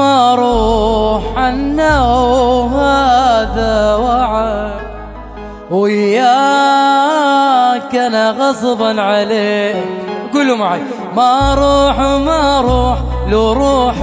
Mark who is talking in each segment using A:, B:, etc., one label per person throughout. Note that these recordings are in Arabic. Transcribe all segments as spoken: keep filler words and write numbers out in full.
A: ما روح عنا وهذا وعد، وياك انا غصبا عليك. قولوا معي ما روح ما روح لو روح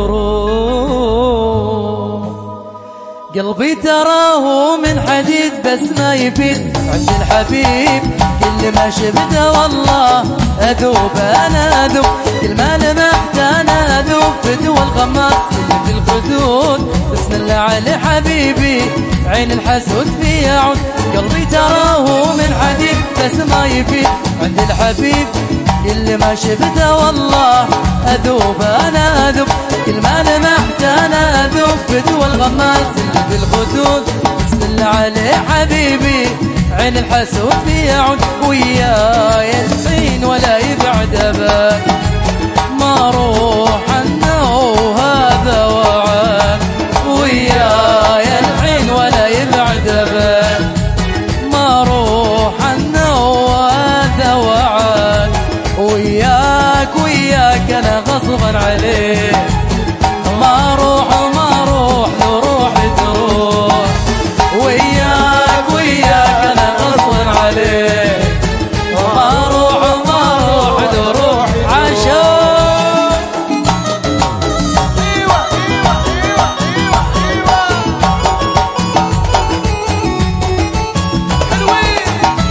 A: تروح. قلبي تراه من حديد بس ما يفيد عند الحبيب، كل ما شفته والله اذوب انا اذوب، كل ما لمحت انا اذوب بدو الغماس اللي في الخدود. بسم الله على حبيبي عين الحسود في يعود. قلبي تراه من حديد بس ما يفيد عند الحبيب، كل ما شفته والله اذوب انا اذوب، كل ما لمحت انا اذوب بدو الغماس اللي في الخدود. بسم الله على حبيبي عين الحسود في يعود، وياي الحين ولا يبعد ابد. ما روح عنا وهذا وعد، وياي الحين ولا يبعد ابد. ما روح عنا وهذا وعد، وياك وياك انا غصبا عليك. ما روح ما روح لو روح تروح، وياك وياك انا غصبا عليك. ما روح ما روح لو روح عاشور. ايوه ايوه ايوه ايوه ايوه حلوين.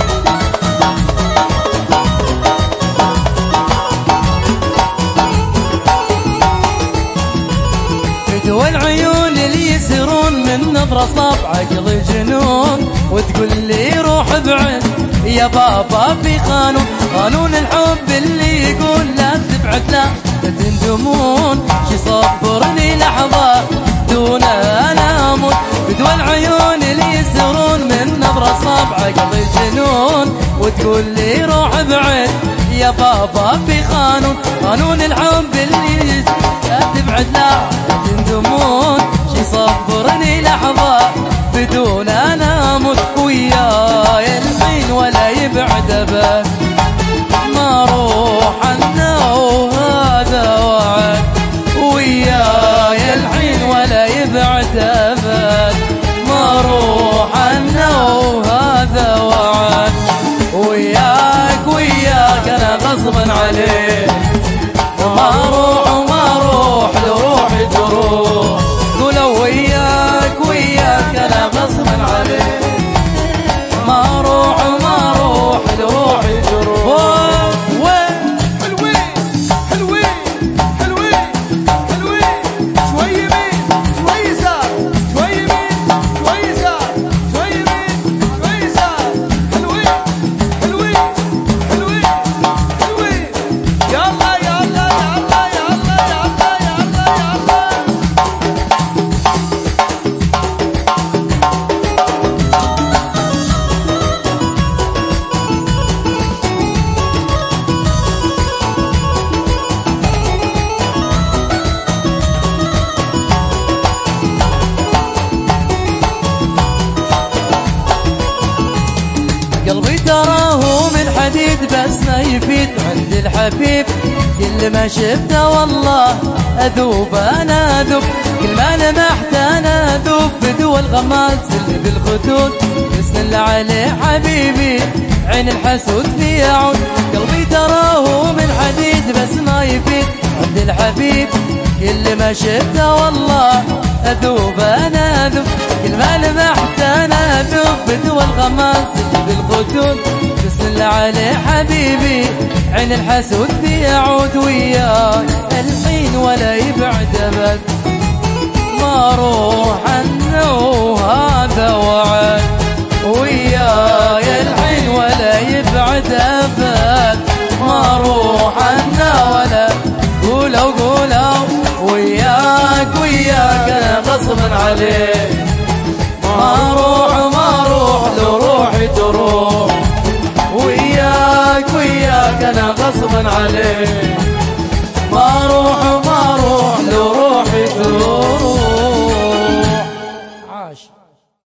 A: بدو العيون اللي يسرون من نظرة صاب عقلي جنون، وتقول لي روح ابعد يا بابا في قانون، قانون الحب اللي يقول لا تبعد لا تندمون. شي صبرني لحظة دون انا اموت. بدو العيون اللي يسرون من نظرة صاب عقلي جنون، وتقول لي روح ابعد يا بابا في قانون، قانون الحب اللي لا تبعد لا تندمون. شي صبرني لحظة بدون انا اموت، وياي الحين ولا يبعد ابد. ما روح عنا وهذا وعد، وياي الحين ولا يبعد ابد. ما روح عنا وهذا وعد، وياك وياك انا غصبا عليك. ما روح ما روح لو روح تروح، قولوا وياك وياك انا غصبا عليك. ما روح ما روح لو روح تروح.
B: حلوين حلوين حلوين حلوين، شوي يمين شوي يسار، شوي يمين شوي يسار، شوي يمين شوي يسار. حلوين حلوين حلوين حلوين. يلا يلا يلا يلا يلا يلا يلا.
A: قلبي تراه من حديد بس ما يفيد عند الحبيب، كل ما شفته والله اذوب انا اذوب، كل ما لمحت انا اذوب بدو الغماس اللي بالخدود. بسم الله عليه حبيبي عين الحسود في يعود. قلبي تراه من حديد بس ما يفيد عند الحبيب، كل ما شفته والله اذوب انا اذوب، كل ما لمحت انا اذوب بدو الغماس اللي بالخدود. بسم الله عليه حبيبي عين الحسود في يعود، وياك الحين ولا يبعد ابد. ما روح عنا وهذا وعد، وياي الحين ولا يبعد ابد. ما روح عنا ولا قولوا قولوا، وياك وياك انا غصبا عليك. ما روح ما روح لو روحي تروح، وياك وياك انا غصبا عليك.